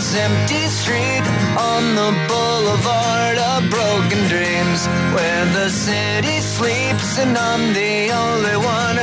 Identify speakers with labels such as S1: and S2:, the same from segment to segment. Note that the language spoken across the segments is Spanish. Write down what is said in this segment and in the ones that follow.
S1: this empty street on the boulevard of broken dreams, where the city sleeps and I'm the only one.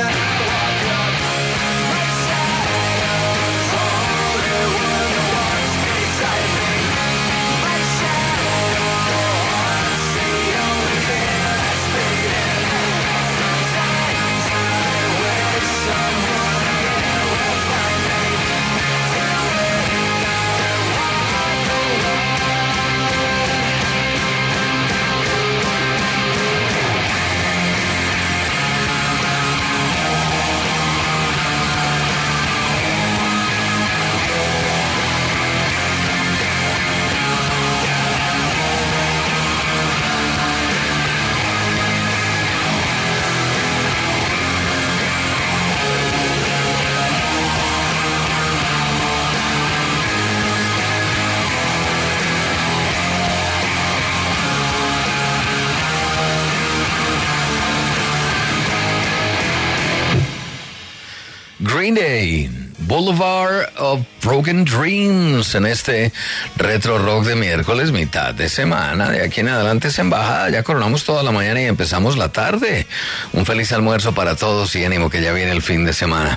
S2: Green Day, Boulevard of Broken Dreams, en este retro rock de miércoles, mitad de semana. De aquí en adelante es embajada, ya coronamos toda la mañana y empezamos la tarde. Un feliz almuerzo para todos y ánimo que ya viene el fin de semana.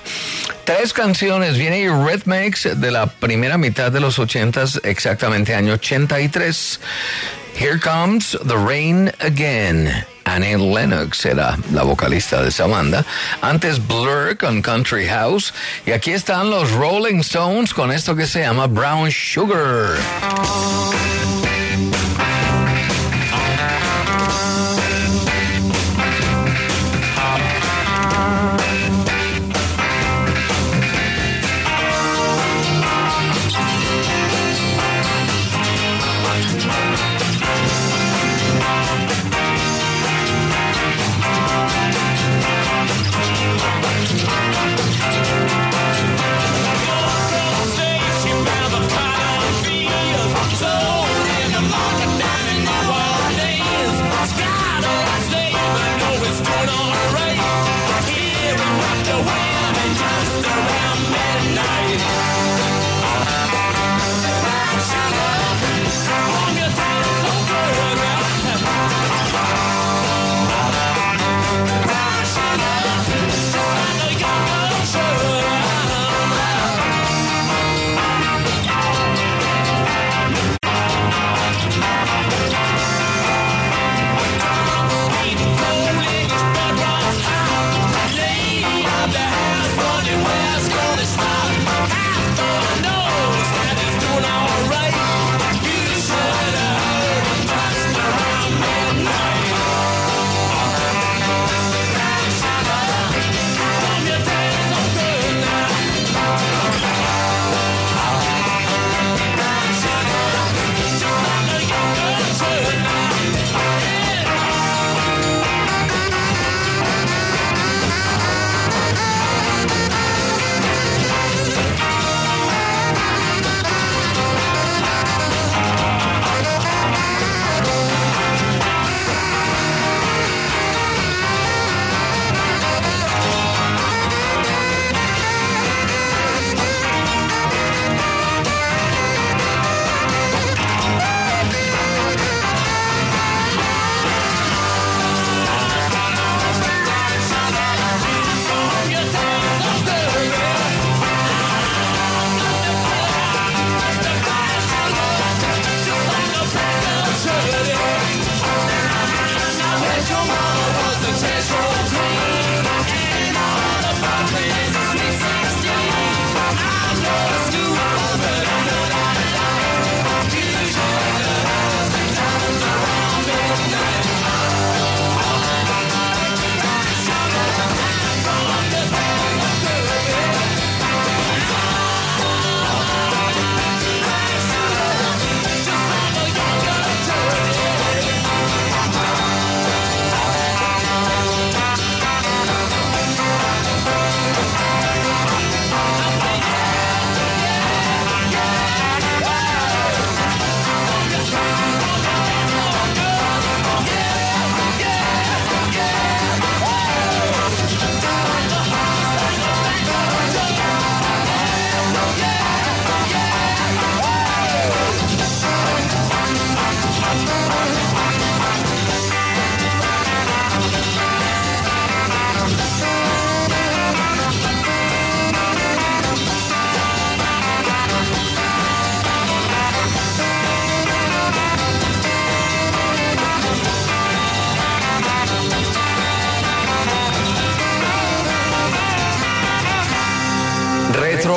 S2: 3 canciones, viene Eurythmics de la primera mitad de los 80s, exactamente año 83. Here Comes the Rain Again. Annie Lennox era la vocalista de esa banda. Antes Blur con Country House. Y aquí están los Rolling Stones con esto que se llama Brown Sugar.
S3: Face, you have a cotton field.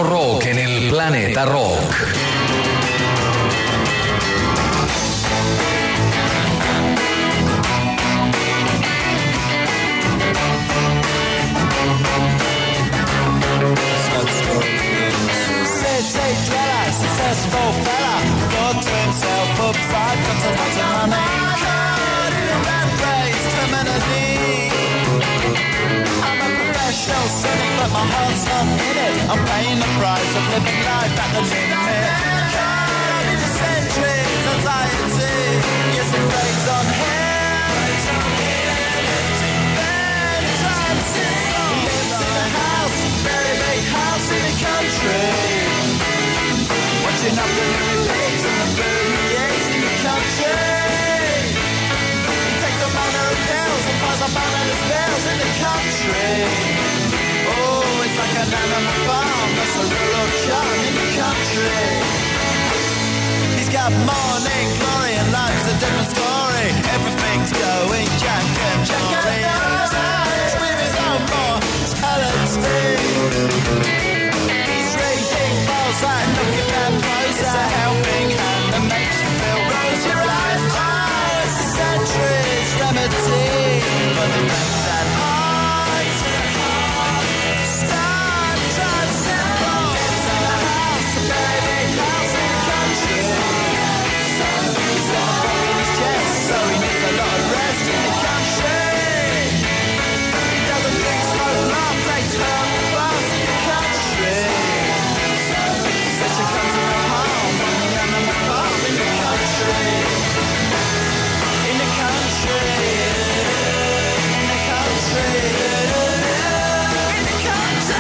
S2: Rock en el Planeta Rock.
S1: Successful fella, thought to himself, put 5 continents of money. Caught in a rat race, terminally. I'm a professional cynic, but my heart's not in it. I'm paying the price of living life at the limit. Caught in eccentric anxiety. Yes, it plays on him. Then drives it on. He lives in a house, very big house in the country. Watching up the pigs and the booties in the country. He takes a manner of pills and piles up bananas bills in the country. Oh, it's like an animal farm, that's a rural charm in the country. He's got morning glory and life's a different story. Everything's going jack and Jory. He's with his own mortality. And looking at clothes, it's a helping hand that makes you feel rosy blind. Oh, it's a century's remedy for the rest that heart. Start trying simple. Lives in a house, a very big house in the country. He's got a bug in his chest, so he needs a lot of rest in the country. He doesn't drink, smoke, laugh, takes herbal baths in the country. She comes to the home on the animal farm in the country. In the country. In the country. In the country.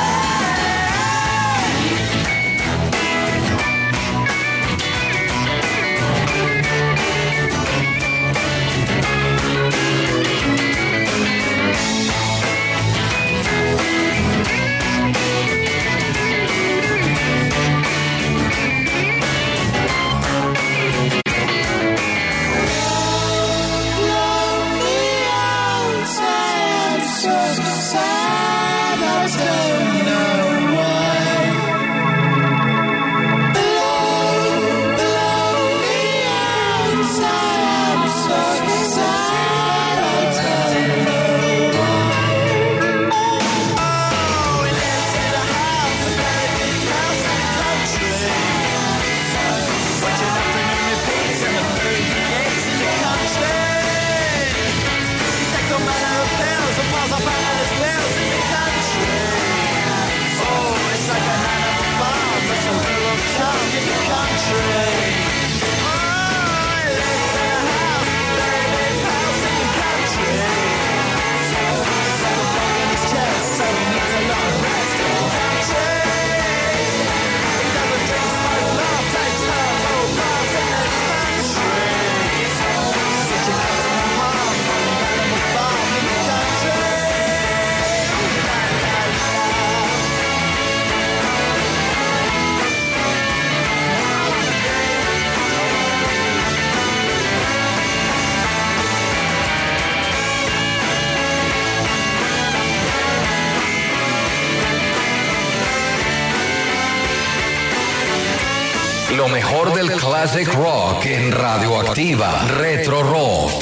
S2: Lo mejor del classic rock en Radioactiva Retro Rock.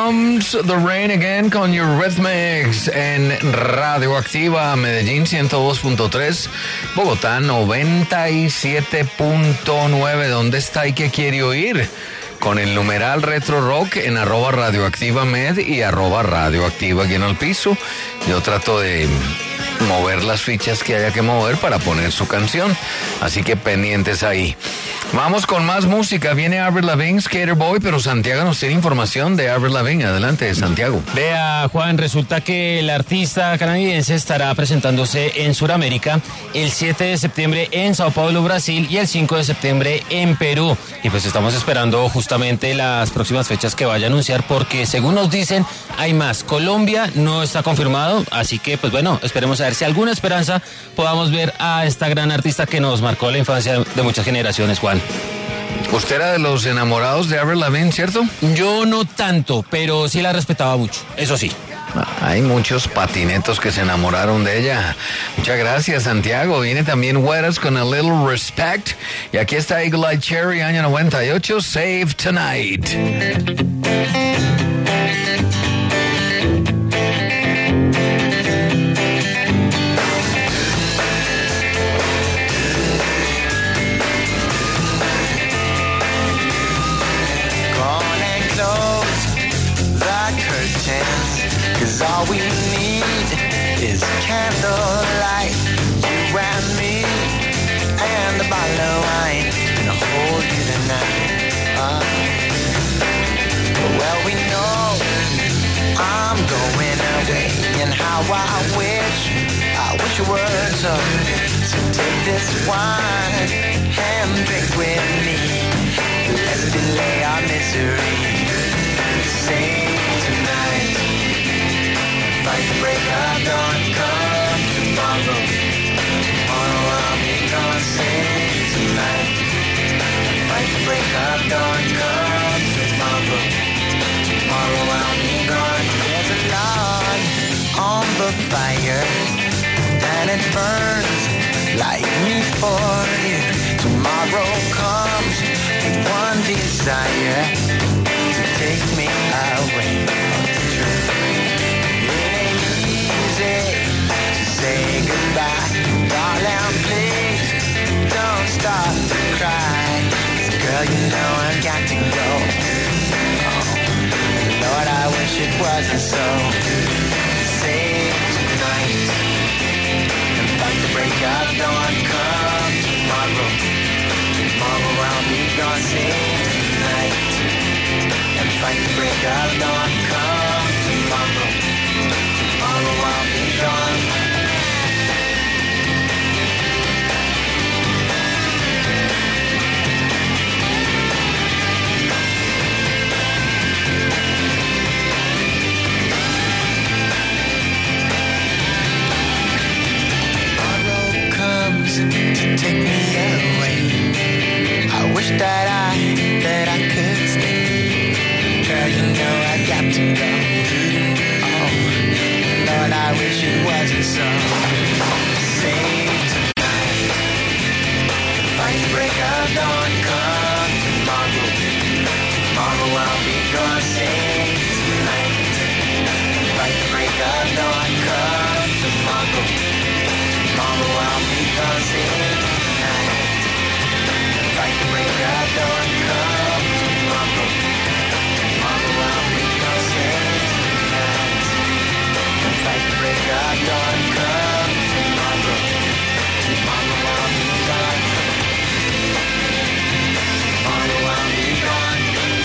S2: Comes the Rain Again con Eurythmics en Radioactiva Medellín 102.3, Bogotá 97.9. ¿Dónde está y qué quiere oír? Con el numeral Retro Rock en @radioactivamed y @radioactiva aquí en el piso. Yo trato de mover las fichas que haya que mover para poner su canción, así que pendientes ahí. Vamos con más música. Viene Avril Lavigne, Skater Boy, pero Santiago nos tiene información de Avril Lavigne. Adelante, Santiago.
S3: Vea, Juan, resulta que el artista canadiense estará presentándose en Sudamérica el 7 de septiembre en Sao Paulo, Brasil, y el 5 de septiembre en Perú. Y pues estamos esperando justamente las próximas fechas que vaya a anunciar, porque según nos dicen, hay más. Colombia no está confirmado, así que pues bueno, esperemos a ver si alguna esperanza podamos ver a esta gran artista que nos marcó la infancia de muchas generaciones, Juan.
S2: Usted era de los enamorados de Avril Lavigne, ¿cierto?
S3: Yo no tanto, pero sí la respetaba mucho, eso sí.
S2: Hay muchos patinetos que se enamoraron de ella. Muchas gracias, Santiago. Viene también Wetters con A Little Respect. Y aquí está Eagle Eye Cherry, año 98, Save Tonight.
S1: Cause all we need is candlelight, you and me, and a bottle of wine, and I'll hold you tonight. Well, we know I'm going away, and how I wish it were so. So take this wine and drink with me. Let's delay our misery. Sing tonight. Fight the break of dawn, come tomorrow. Tomorrow I'll be gone, sing tonight. Fight the break of dawn, come tomorrow. Tomorrow I'll be gone. There's a log on the fire, and it burns like me for you. Tomorrow comes with one desire, to take me away. Say goodbye, darling, please don't stop to cry. 'Cause girl, you know I got to go. Oh, Lord, I wish it wasn't so. Save tonight and fight the break of dawn. Come tomorrow, tomorrow I'll be gone. Save tonight and fight the break of dawn. Come tomorrow, tomorrow I'll be gone. To take me away. I wish that I could stay. Girl, you know I got to go. Oh, Lord, I wish it wasn't so. Save tonight. Fight the break of dawn, come tomorrow. Tomorrow I'll be gone. Save tonight. Fight the break of dawn, come tomorrow. Tomorrow I'll be gone, sing tonight. Fight the break of dawn, come tomorrow. Tomorrow I'll be gone, sing tonight. Fight the break of dawn, come tomorrow. Tomorrow I'll be gone. Tomorrow I'll be gone.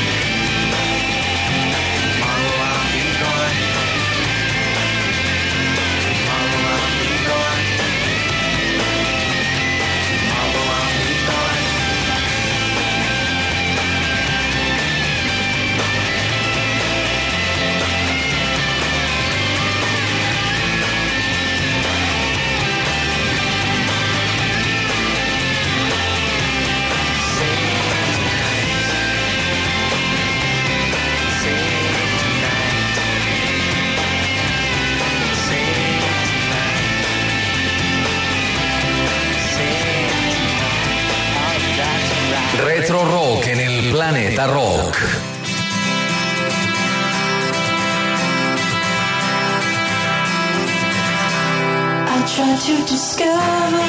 S1: Tomorrow I'll be gone. Tomorrow I'll be gone.
S2: Retro Rock en el Planeta Rock.
S4: to discover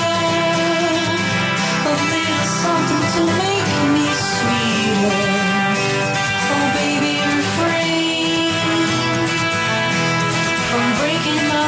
S4: a little something to make me sweeter. Oh baby, refrain from breaking my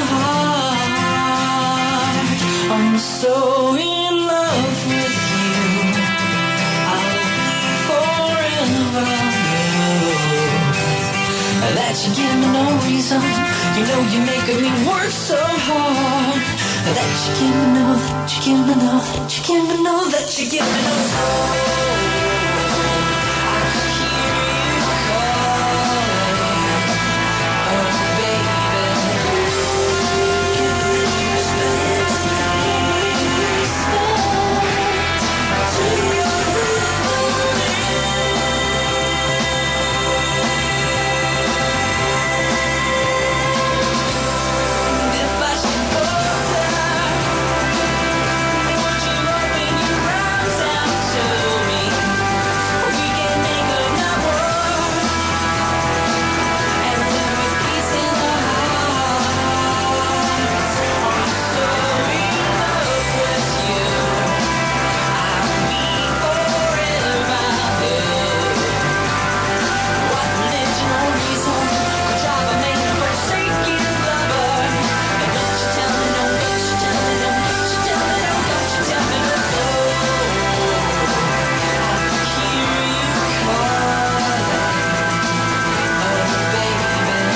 S4: heart. I'm so in love with you, I'll be forever blue. That you give me no reason, you know you're making me work so hard. That you give me no, that you give me no, that you give me no, that you give me no soul. I can hear you calling, oh baby. If I should falter, would you open your arms out to me? We can make another world and live with peace in the heart. I'm so in love with you, I'll be forever blue. What religion or reason could drive a man to forsake his lover? And don't you tell me no, don't you tell me no, don't you tell me no, don't you tell me no soul. I can hear you calling, oh baby.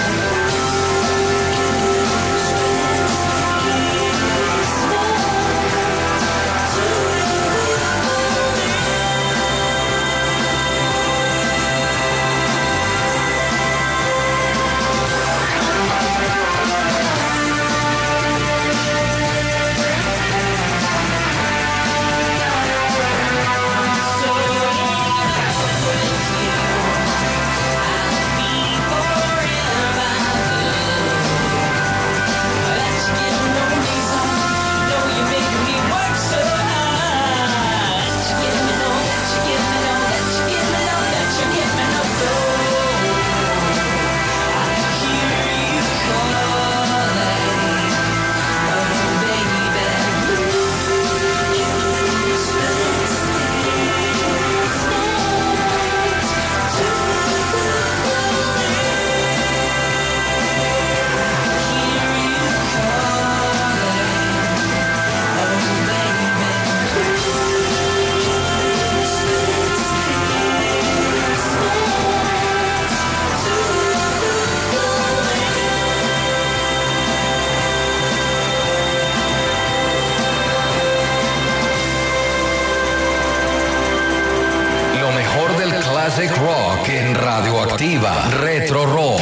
S2: Lo mejor del classic rock en Radioactiva Retro Rock.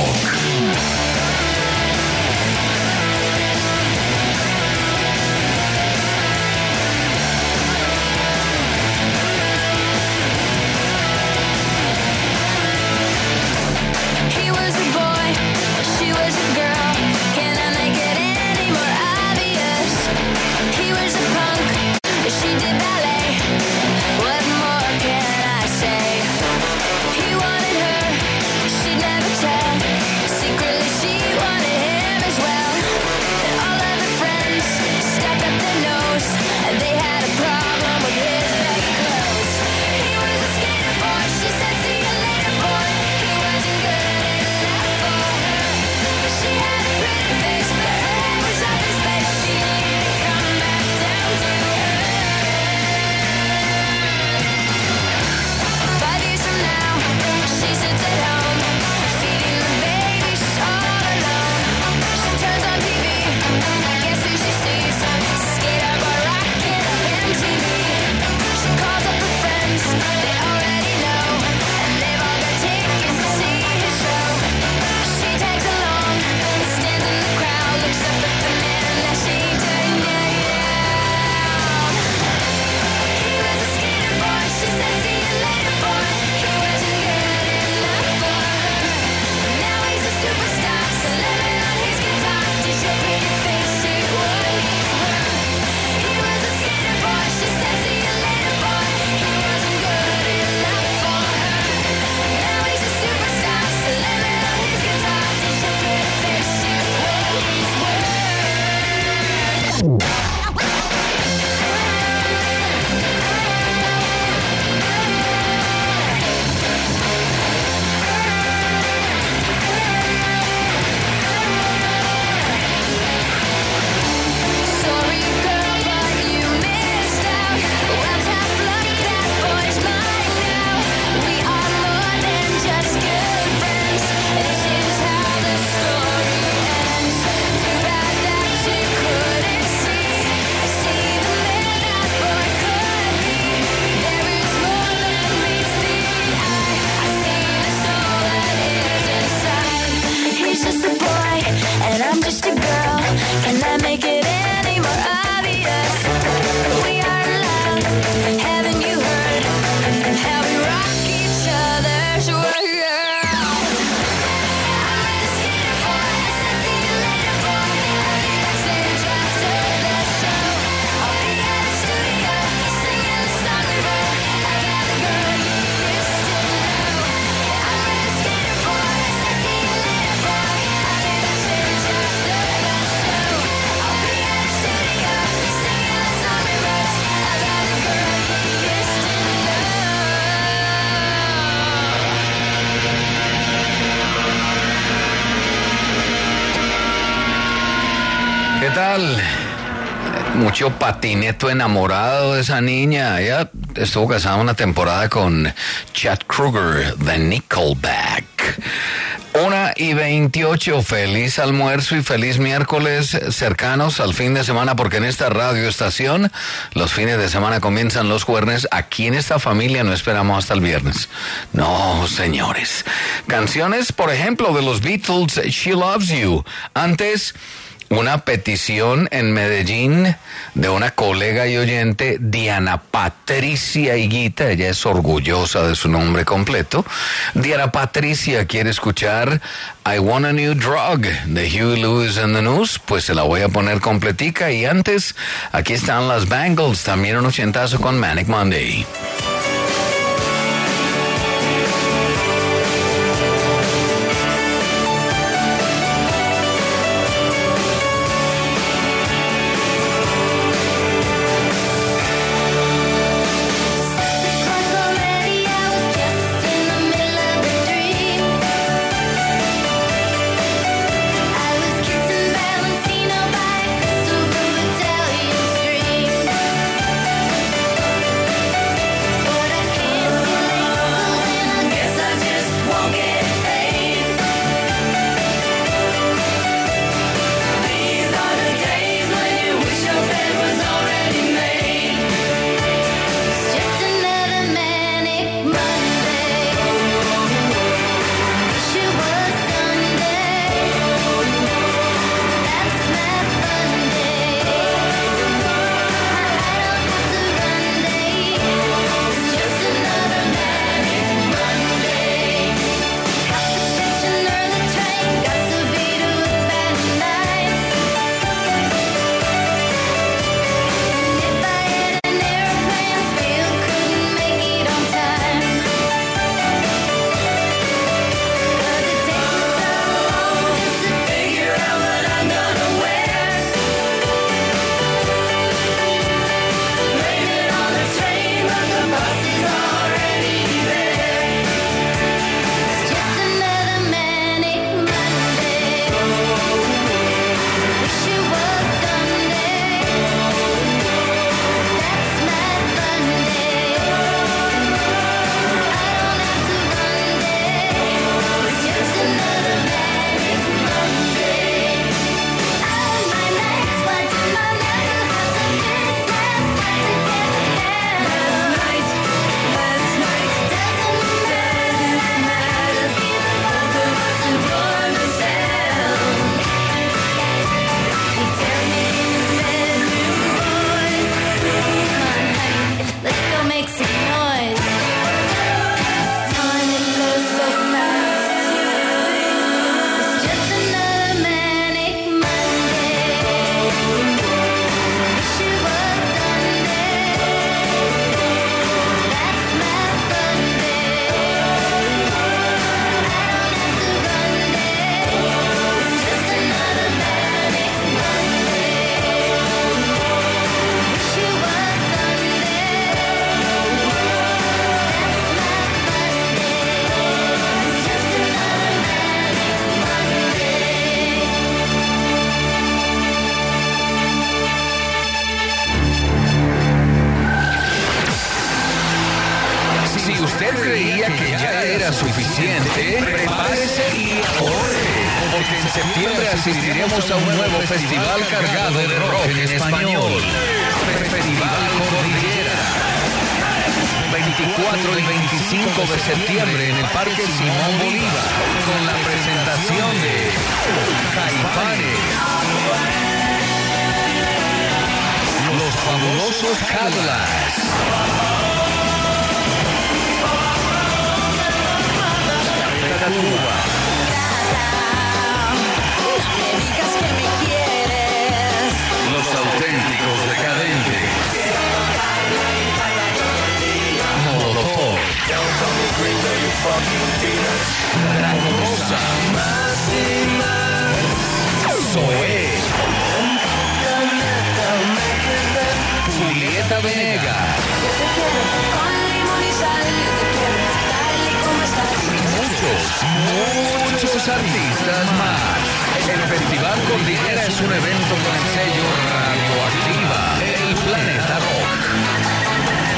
S5: He was a boy, she was a girl. Can I make it any more obvious? He was a punk, she did ballet. What more can I say? He wanted her, she'd never tell.
S2: Sergio Patineto enamorado de esa niña. Ella estuvo casada una temporada con Chad Kroeger de Nickelback. 1:28, feliz almuerzo y feliz miércoles, cercanos al fin de semana, porque en esta radio estación los fines de semana comienzan los jueves. Aquí en esta familia no esperamos hasta el viernes. No, señores. Canciones, por ejemplo, de los Beatles, She Loves You. Antes, una petición en Medellín de una colega y oyente, Diana Patricia Higuita. Ella es orgullosa de su nombre completo. Diana Patricia quiere escuchar I Want a New Drug de Huey Lewis and the News. Pues se la voy a poner completica. Y antes, aquí están las Bangles, también un ochentazo con Manic Monday. Suficiente, prepárese y ahorre, porque en septiembre asistiremos a un nuevo festival cargado de rock en español. Festival Cordillera. 24 y 25 de septiembre en el Parque Simón Bolívar, con la presentación de Caifanes, Los Fabulosos Cadillacs, Cuba, Los Auténticos Decadentes, Molotov, Dragon Rosa, Zoé, Julieta Venegas, muchos artistas más. El Festival Cordillera es un evento con el sello Radioactiva. Planeta Rock.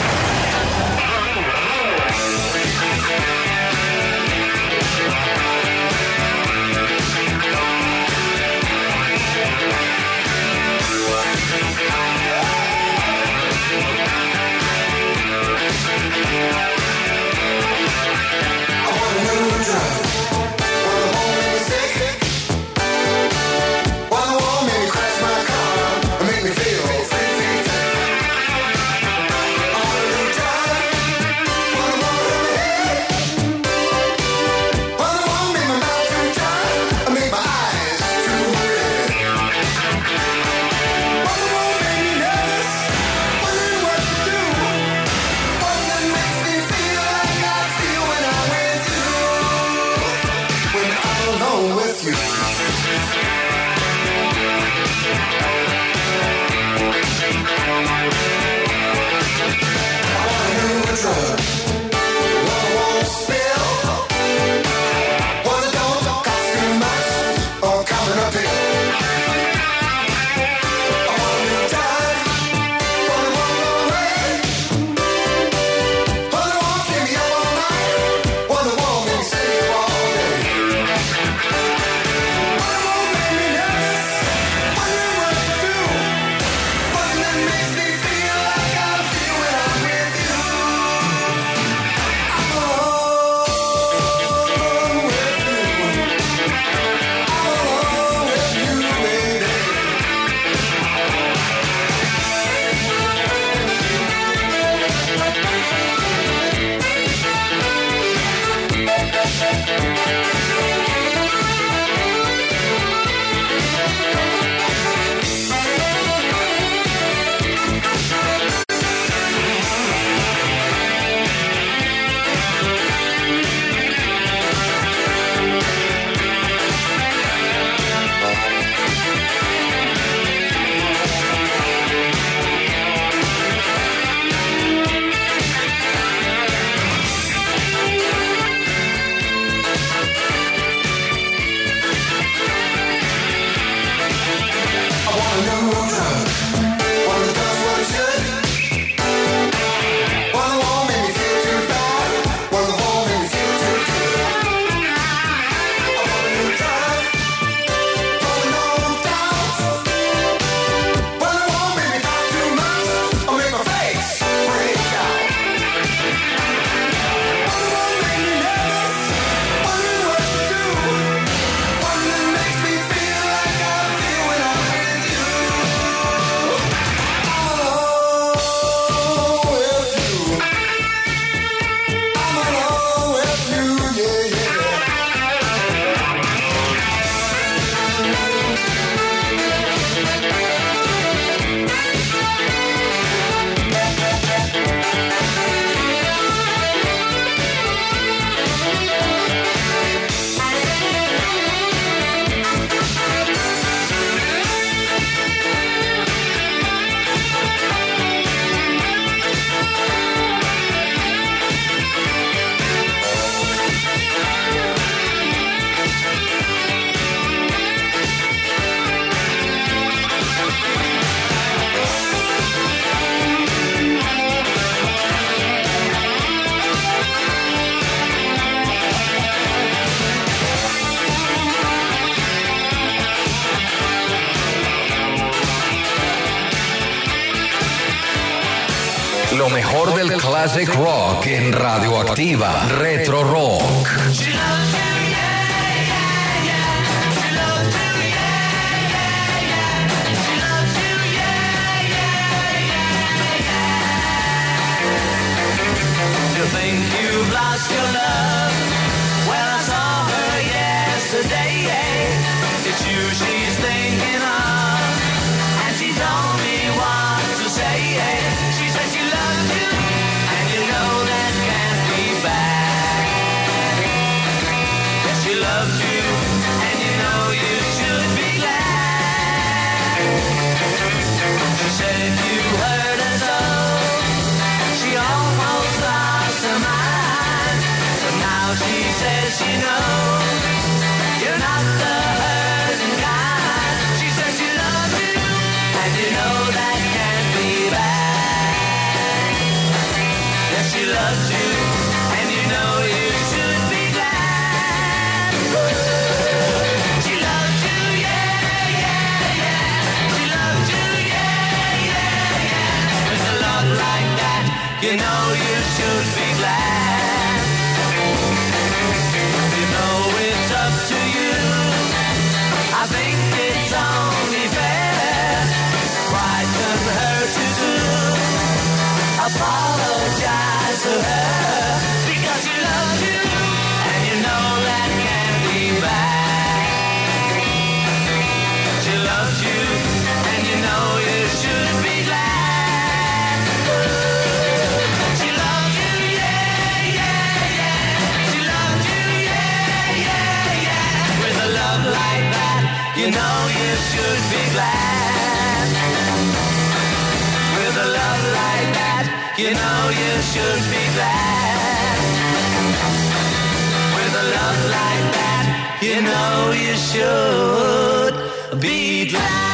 S2: Lo mejor del classic rock en Radioactiva Retro Rock.
S1: You think you've lost your love? Well, I saw her yesterday. It's you she's thinking of, and she told me what to say. She said she loved you, and you know that can't be bad. you know you should be glad. You know it's up to you. I think it's only fair. Why couldn't her to do? Apologize to her because she loves you, and you know that can't be bad. She loves you, and you know you should be glad. She loves you, yeah, yeah, yeah. She loves you, yeah, yeah, yeah. With a love like that, you know you should be glad. With a love like that, you know you should be glad. With a love like that, you know you should be glad.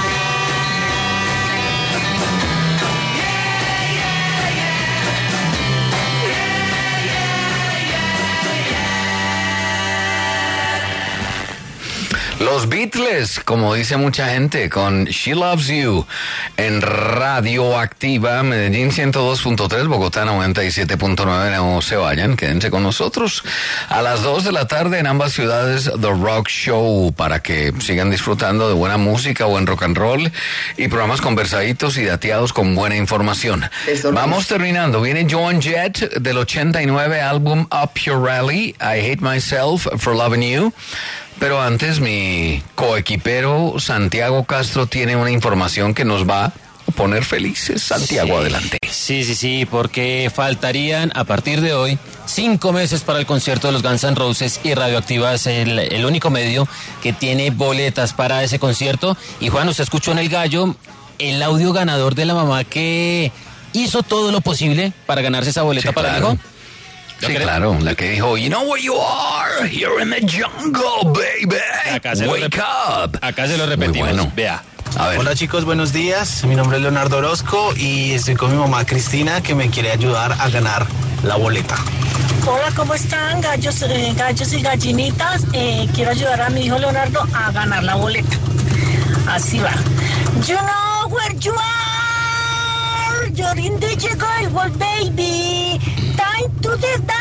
S2: Los Beatles, como dice mucha gente, con She Loves You en Radioactiva, Medellín 102.3, Bogotá 97.9. No se vayan, quédense con nosotros a las 2 de la tarde en ambas ciudades, The Rock Show, para que sigan disfrutando de buena música, buen rock and roll y programas conversaditos y dateados con buena información. Vamos terminando, viene Joan Jett del 89 álbum Up Your Rally, I Hate Myself for Loving You. Pero antes, mi coequipero Santiago Castro tiene una información que nos va a poner felices. Santiago, adelante.
S3: Sí, porque faltarían a partir de hoy 5 meses para el concierto de los Guns N' Roses y Radioactiva es el único medio que tiene boletas para ese concierto. Y Juan, usted escuchó en El Gallo el audio ganador de la mamá que hizo todo lo posible para ganarse esa boleta para el hijo.
S2: Sí, claro, la que dijo, you know where you are, you're in the jungle, baby, wake up.
S3: Acá se lo repetimos,
S2: muy bueno.
S3: Vea.
S2: A ver.
S6: Hola chicos, buenos días, mi nombre es Leonardo Orozco y estoy con mi mamá Cristina que me quiere ayudar a ganar la boleta.
S7: Hola, ¿cómo están, gallos y gallinitas? Quiero ayudar a mi hijo Leonardo a ganar la boleta. Así va. You know where you are, you're in the jungle, baby. Time to the die,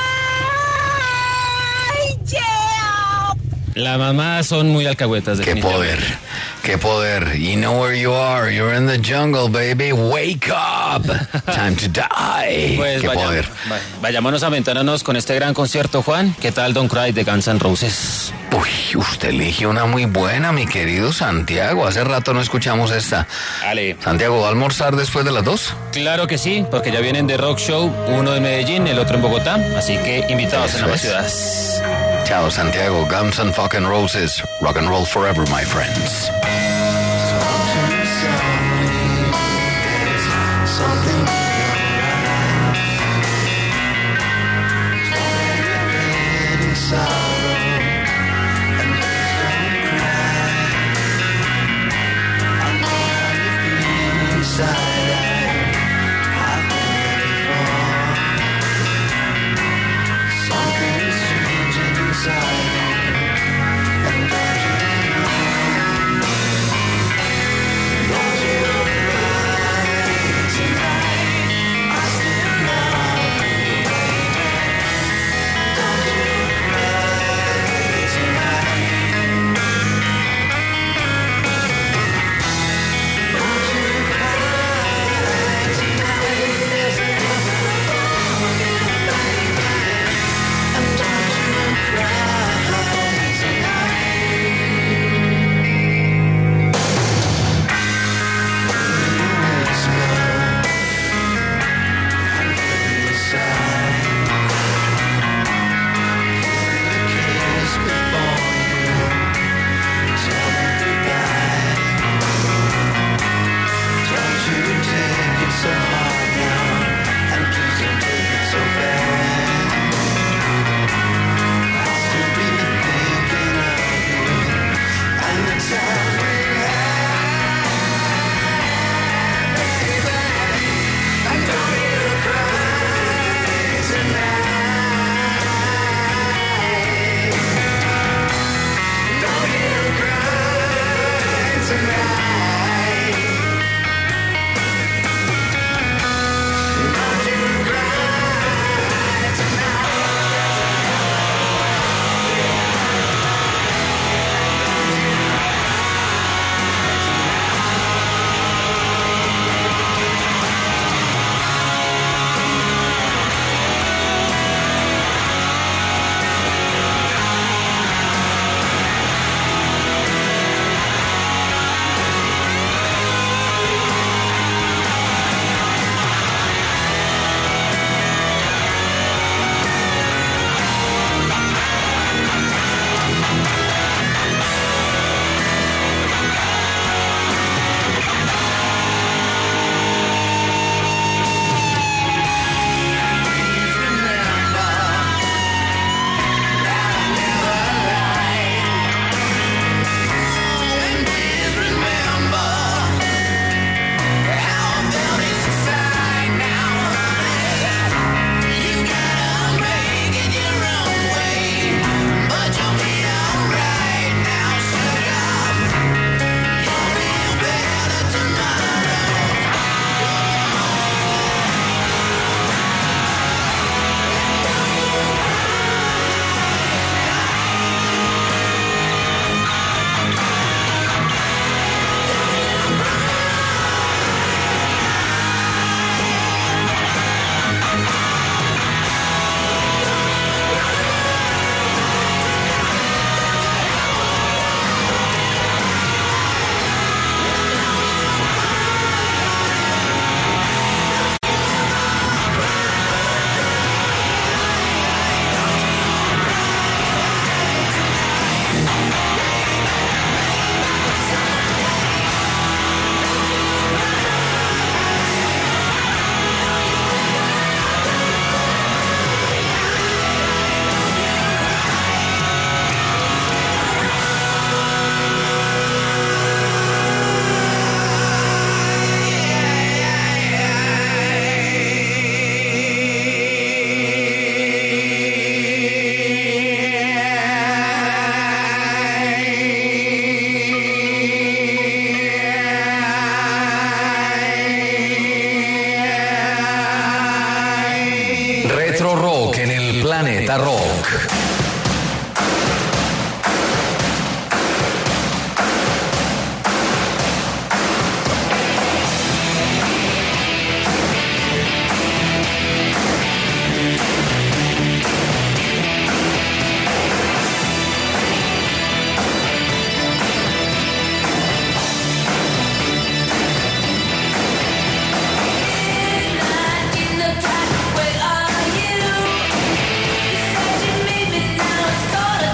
S7: yeah.
S3: La mamá son muy alcahuetas.
S2: Qué poder, qué poder. You know where you are, you're in the jungle, baby, wake up, time to die.
S3: Pues
S2: qué poder.
S3: Vayámonos aventándonos con este gran concierto, Juan. ¿Qué tal Don't Cry de Guns N' Roses?
S2: Uy, usted eligió una muy buena, mi querido Santiago. Hace rato no escuchamos esta.
S3: Dale.
S2: Santiago, ¿va a almorzar después de las 2?
S3: Claro que sí, porque ya vienen de Rock Show, uno en Medellín, el otro en Bogotá, así que invitados en ambas ciudades.
S2: Chao, Santiago. Guns N' fucking Roses. Rock and roll forever, my friends. Rock en el Planeta Rock.
S5: Where are you? You said you need me now, it's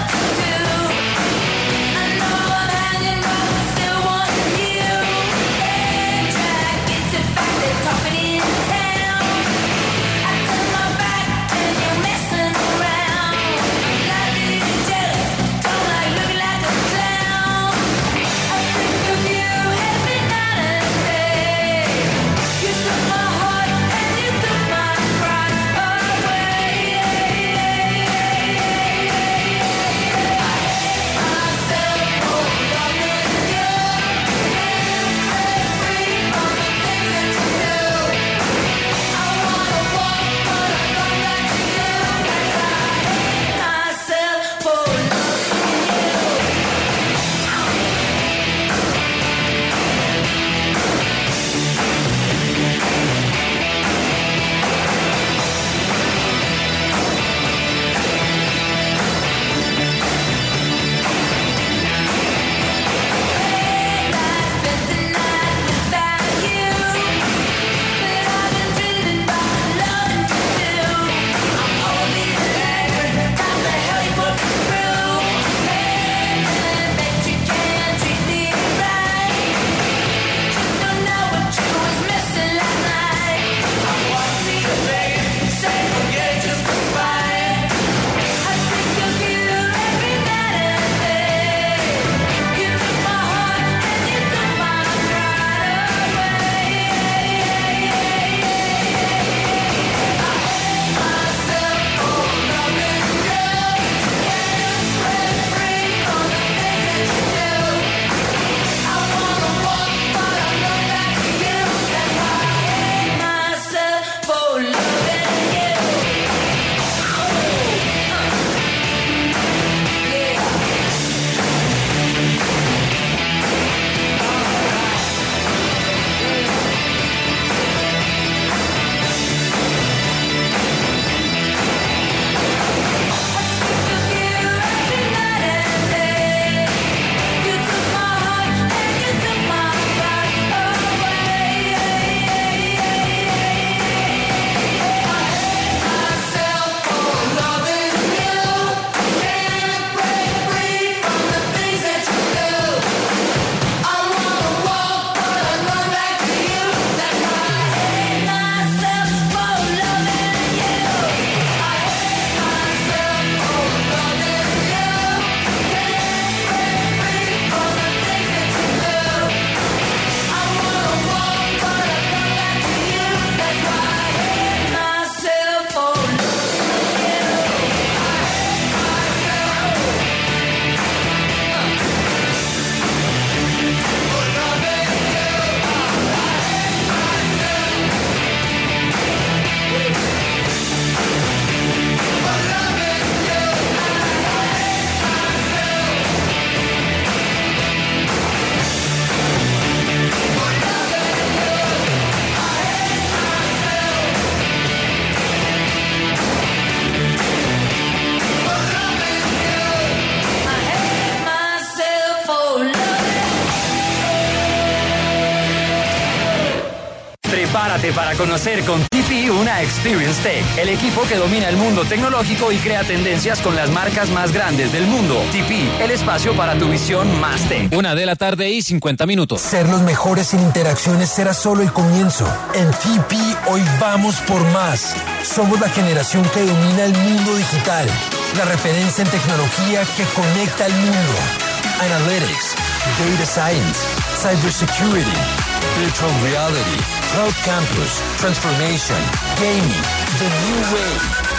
S8: Prepárate para conocer con TP una Experience Tech, el equipo que domina el mundo tecnológico y crea tendencias con las marcas más grandes del mundo. TP, el espacio para tu visión más tech.
S3: 1:50 p.m.
S9: Ser los mejores en interacciones será solo el comienzo. En TP hoy vamos por más. Somos la generación que domina el mundo digital, la referencia en tecnología que conecta al mundo. Analytics, Data Science, Cybersecurity, Virtual Reality, Cloud Campus, Transformation, Gaming, The New Way.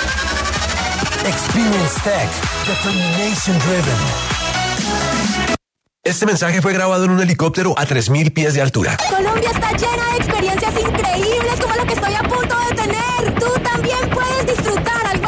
S9: Experience Tech, Determination Driven.
S10: Este mensaje fue grabado en un helicóptero a 3.000 pies de altura.
S11: Colombia está llena de experiencias increíbles como la que estoy a punto de tener. Tú también puedes disfrutar algo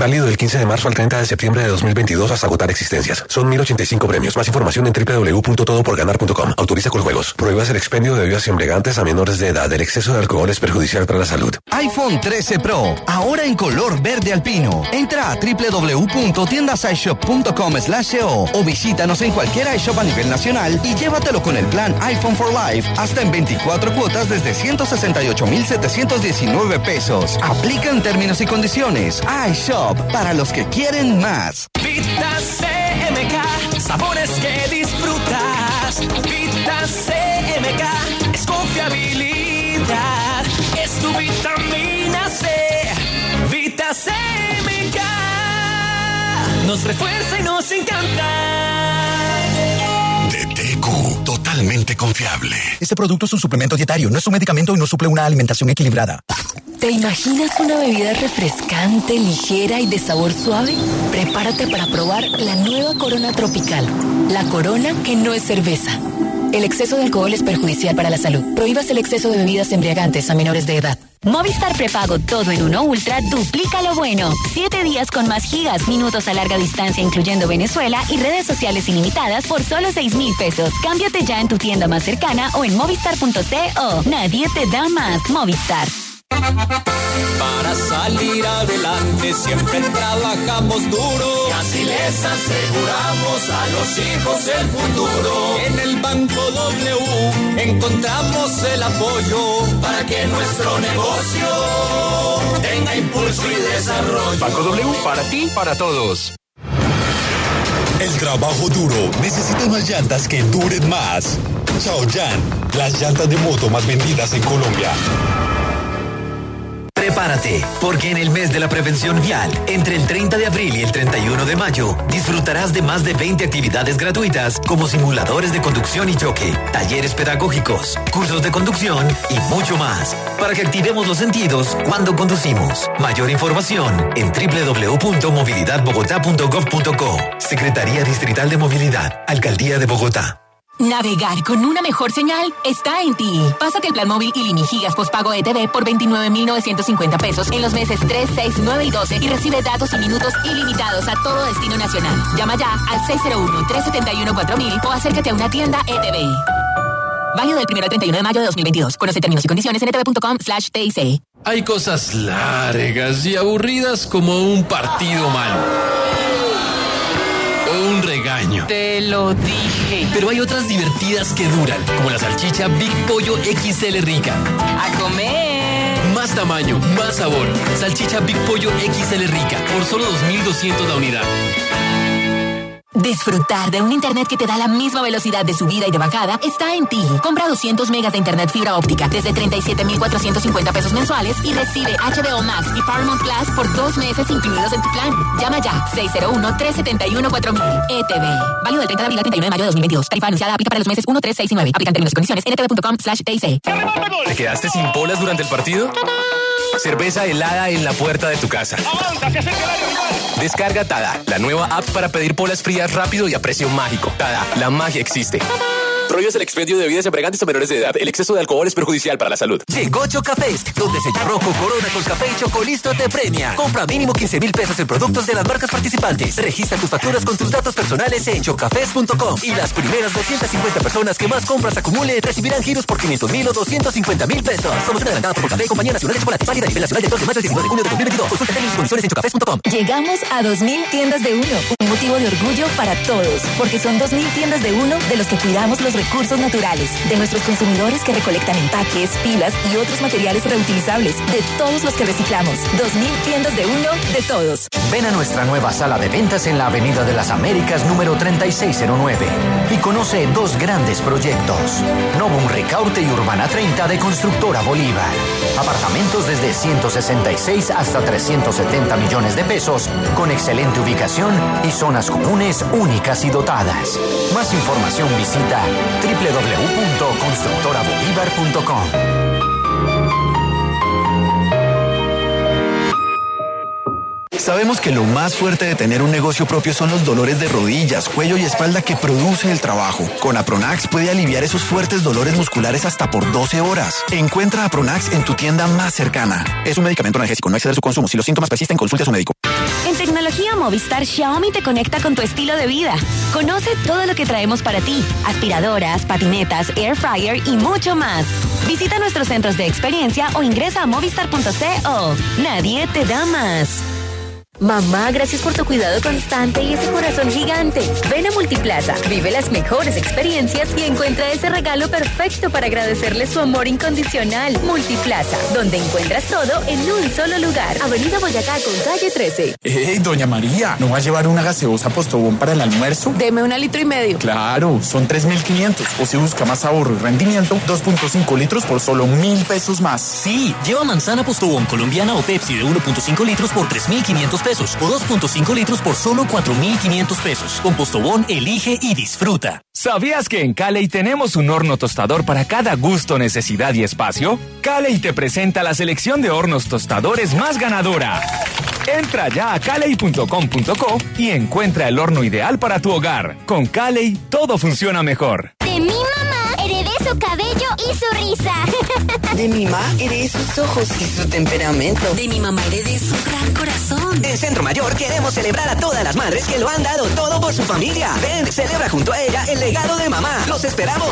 S10: Válido del 15 de marzo al 30 de septiembre de 2022 hasta agotar existencias. Son 1.085 premios. Más información en www.todoporganar.com. Autoriza con juegos. Prohíbas el expendio de bebidas embriagantes a menores de edad. El exceso de alcohol es perjudicial para la salud.
S11: iPhone 13 Pro, ahora en color verde alpino. Entra a www.tiendasishop.com/co o visítanos en cualquier iShop a nivel nacional y llévatelo con el plan iPhone for Life hasta en 24 cuotas desde 168,719 pesos. Aplican términos y condiciones. iShop, para los que quieren más.
S1: Vita CMK, sabores que disfrutas. Vita CMK es confiabilidad, es tu vitamina C. Vita CMK nos refuerza y nos encanta.
S12: De TQ, totalmente confiable.
S13: Este producto es un suplemento dietario, no es un medicamento y no suple una alimentación equilibrada.
S14: ¿Te imaginas una bebida refrescante, ligera y de sabor suave? Prepárate para probar la nueva Corona Tropical. La Corona que no es cerveza. El exceso de alcohol es perjudicial para la salud. Prohíbas el exceso de bebidas embriagantes a menores de edad.
S15: Movistar Prepago Todo en Uno Ultra duplica lo bueno. 7 días con más gigas, minutos a larga distancia incluyendo Venezuela y redes sociales ilimitadas por solo 6,000 pesos. Cámbiate ya en tu tienda más cercana o en movistar.co. Nadie te da más. Movistar.
S1: Para salir adelante siempre trabajamos duro y así les aseguramos a los hijos el futuro. En el Banco W encontramos el apoyo para que nuestro negocio tenga impulso y desarrollo.
S10: Banco W, para ti, para todos.
S12: El trabajo duro necesita unas llantas que duren más. Chaoyan, las llantas de moto más vendidas en Colombia.
S16: Prepárate, porque en el mes de la prevención vial, entre el 30 de abril y el 31 de mayo, disfrutarás de más de 20 actividades gratuitas como simuladores de conducción y choque, talleres pedagógicos, cursos de conducción y mucho más, para que activemos los sentidos cuando conducimos. Mayor información en www.movilidadbogotá.gov.co. Secretaría Distrital de Movilidad, Alcaldía de Bogotá.
S14: Navegar con una mejor señal está en ti. Pásate el plan móvil Ilimigigas postpago ETV por 29,950 pesos en los meses 3, 6, 9 y 12 y recibe datos y minutos ilimitados a todo destino nacional. Llama ya al 601-371-4000 o acércate a una tienda ETV. Válido del 1 al 31 de mayo de 2022. Conoce términos y condiciones en etv.com/TIC.
S17: Hay cosas largas y aburridas como un partido malo. Un regaño.
S14: Te lo dije.
S17: Pero hay otras divertidas que duran, como la salchicha Big Pollo XL Rica.
S14: ¡A comer!
S17: Más tamaño, más sabor. Salchicha Big Pollo XL Rica, por solo 2,200 la unidad.
S14: Disfrutar de un internet que te da la misma velocidad de subida y de bajada está en ti. Compra 200 megas de internet fibra óptica desde 37,450 pesos mensuales y recibe HBO Max y Paramount Plus por 2 meses incluidos en tu plan. Llama ya 601-371-4000. ETV. Válido del 30 de abril al 31 de mayo de 2022. Tarifa anunciada aplica para los meses 1, 3, 6 y 9. Aplican términos y condiciones en etv.com/TIC.
S10: ¿Te quedaste sin polas durante el partido? Cerveza helada en la puerta de tu casa. Descarga Tada, la nueva app para pedir polas frías rápido y a precio mágico. Tada, la magia existe. Prohíbes el expendio de bebidas embriagantes a menores de edad. El exceso de alcohol es perjudicial para la salud.
S11: Llegó Chocafest, donde Sello Rojo, Corona, Colcafé y Chocolisto te premia. Compra mínimo 15,000 pesos en productos de las marcas participantes. Registra tus facturas con tus datos personales en chocafest.com. Y las primeras 250 personas que más compras acumule recibirán giros por 500,000 o 250,000 pesos. Promoción adelantada por Colcafé, Compañía Nacional de Chocolate. Válida a nivel nacional del 2 de mayo al 19 de junio de 2022. Consulta términos y condiciones en chocafest.com.
S15: Llegamos a 2,000 tiendas de uno. Un motivo de orgullo para todos, porque son 2,000 tiendas de uno de los que cuidamos los recursos naturales, de nuestros consumidores que recolectan empaques, pilas y otros materiales reutilizables, de todos los que reciclamos. 2,000 tiendas de uno de todos.
S11: Ven a nuestra nueva sala de ventas en la Avenida de las Américas número 3609 y conoce 2 grandes proyectos. Novum Ricaurte y Urbana 30 de Constructora Bolívar. Apartamentos desde 166 hasta 370 millones de pesos, con excelente ubicación y zonas comunes únicas y dotadas. Más información visita www.constructorabolívar.com.
S13: Sabemos que lo más fuerte de tener un negocio propio son los dolores de rodillas, cuello y espalda que produce el trabajo. Con Apronax puede aliviar esos fuertes dolores musculares hasta por 12 horas. Encuentra Apronax en tu tienda más cercana. Es un medicamento analgésico, no exceder su consumo. Si los síntomas persisten, consulte a su médico.
S15: En tecnología Movistar Xiaomi te conecta con tu estilo de vida. Conoce todo lo que traemos para ti. Aspiradoras, patinetas, air fryer y mucho más. Visita nuestros centros de experiencia o ingresa a movistar.co. Nadie te da más.
S14: Mamá, gracias por tu cuidado constante y ese corazón gigante. Ven a Multiplaza, vive las mejores experiencias y encuentra ese regalo perfecto para agradecerle su amor incondicional. Multiplaza, donde encuentras todo en un solo lugar. Avenida Boyacá con calle 13.
S18: ¡Ey, doña María! ¿No va a llevar una gaseosa Postobón para el almuerzo?
S14: Deme 1,5 litros.
S18: Claro, son 3.500. O si busca más ahorro y rendimiento, 2.5 litros por solo 1.000 pesos más.
S19: Sí, lleva manzana Postobón colombiana o Pepsi de 1.5 litros por 3.500 pesos o 2.5 litros por solo 4.500 pesos. Con Postobón, elige y disfruta.
S20: ¿Sabías que en Caley tenemos un horno tostador para cada gusto, necesidad y espacio? Caley te presenta la selección de hornos tostadores más ganadora. Entra ya a caley.com.co y encuentra el horno ideal para tu hogar. Con Caley, todo funciona mejor.
S5: De mi mamá heredé su cabello y su risa.
S21: De mi mamá heredé sus ojos y su temperamento.
S22: De mi mamá heredé su gran corazón.
S23: En Centro Mayor queremos celebrar a todas las madres que lo han dado todo por su familia. Ven, celebra junto a ella el legado de mamá. ¡Los esperamos!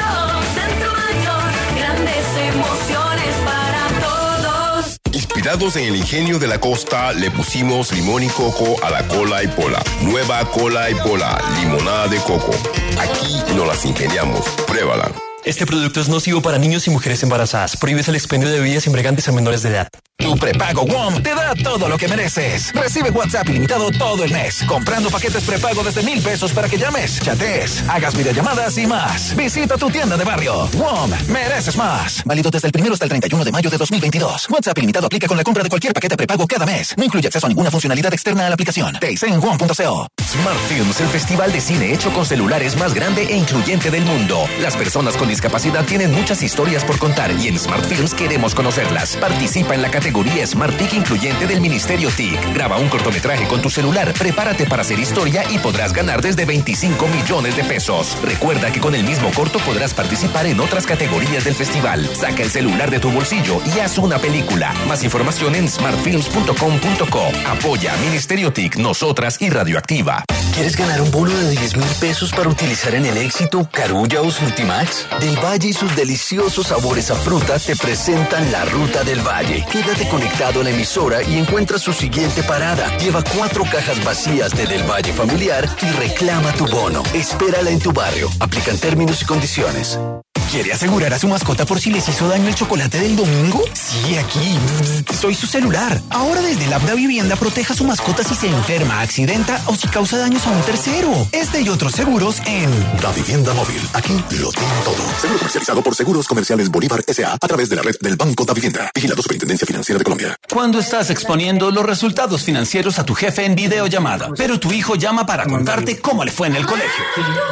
S4: Centro Mayor, grandes emociones para todos.
S24: Inspirados en el ingenio de la costa, le pusimos limón y coco a la cola y pola. Nueva cola y pola, limonada de coco. Aquí nos las ingeniamos. Pruébala.
S25: Este producto es nocivo para niños y mujeres embarazadas. Prohíbes el expendio de bebidas embriagantes a menores de edad.
S26: Tu prepago WOM te da todo lo que mereces. Recibe WhatsApp ilimitado todo el mes, comprando paquetes prepago desde 1,000 pesos para que llames, chatees, hagas videollamadas y más. Visita tu tienda de barrio. WOM, mereces más. Válido desde el 1 hasta el 31 de mayo de 2022. WhatsApp ilimitado aplica con la compra de cualquier paquete prepago cada mes. No incluye acceso a ninguna funcionalidad externa a la aplicación. Te dice en WOM.co.
S27: Smart Films, el festival de cine hecho con celulares más grande e incluyente del mundo. Las personas con discapacidad tienen muchas historias por contar y en Smart Films queremos conocerlas. Participa en la categoría Smart TIC incluyente del Ministerio TIC. Graba un cortometraje con tu celular, prepárate para hacer historia y podrás ganar desde 25 millones de pesos. Recuerda que con el mismo corto podrás participar en otras categorías del festival. Saca el celular de tu bolsillo y haz una película. Más información en smartfilms.com.co. Apoya Ministerio TIC, Nosotras y Radioactiva.
S11: ¿Quieres ganar un bono de 10,000 pesos para utilizar en el Éxito, Carulla o Surtimax? Del Valle y sus deliciosos sabores a fruta te presentan la Ruta del Valle. Quédate conectado a la emisora y encuentra su siguiente parada. Lleva 4 cajas vacías de Del Valle familiar y reclama tu bono. Espérala en tu barrio. Aplican términos y condiciones.
S26: ¿Quiere asegurar a su mascota por si les hizo daño el chocolate del domingo? Sí, aquí. Soy su celular. Ahora desde el app Da Vivienda proteja a su mascota si se enferma, accidenta o si causa daños a un tercero. Este y otros seguros en
S12: Da Vivienda Móvil. Aquí lo tiene todo. Seguro comercializado por Seguros Comerciales Bolívar S.A. a través de la red del Banco Da Vivienda. Vigilado Superintendencia Financiera de Colombia.
S28: Cuando estás exponiendo los resultados financieros a tu jefe en videollamada, pero tu hijo llama para contarte cómo le fue en el colegio.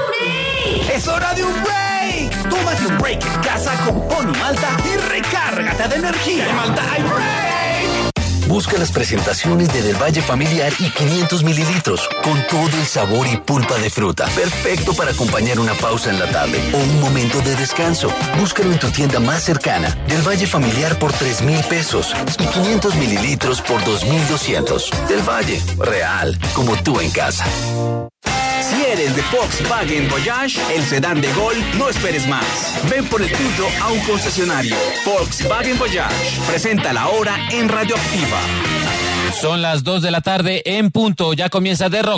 S28: ¡Es hora de un break! Tómate un break en casa con Pony Malta y recárgate de energía. ¡En Malta hay break!
S11: Busca las presentaciones de Del Valle Familiar y 500 mililitros, con todo el sabor y pulpa de fruta. Perfecto para acompañar una pausa en la tarde o un momento de descanso. Búscalo en tu tienda más cercana. Del Valle Familiar por 3,000 pesos y 500 mililitros por 2,200. Del Valle, real, como tú en casa.
S28: Si eres de Volkswagen Voyage, el sedán de Gol, no esperes más. Ven por el tuyo a un concesionario. Volkswagen Voyage. Presenta la hora en Radioactiva.
S3: Son las 2 de la tarde en punto. Ya comienza The Rock.